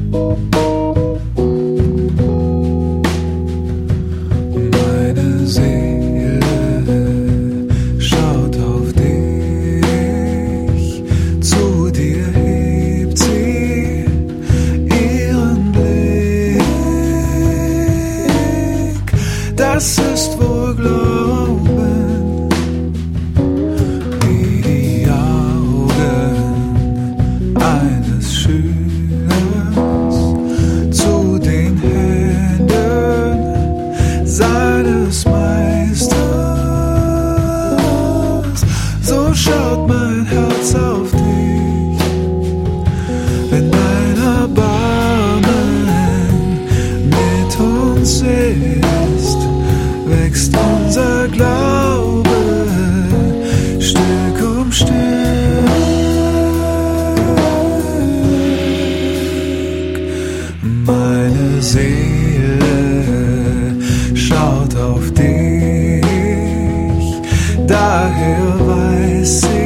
Meine Seele schaut auf dich, zu dir hebt sie ihren Blick. Das ist wohl Glauben, wie die Augen eines Schülers zu den Händen seines Meisters. So schaut mein Herz auf dich, wenn dein Erbarmen mit uns ist, wächst unser Glaube Stück um Stück. Meine Seele schaut auf dich, daher weiß ich,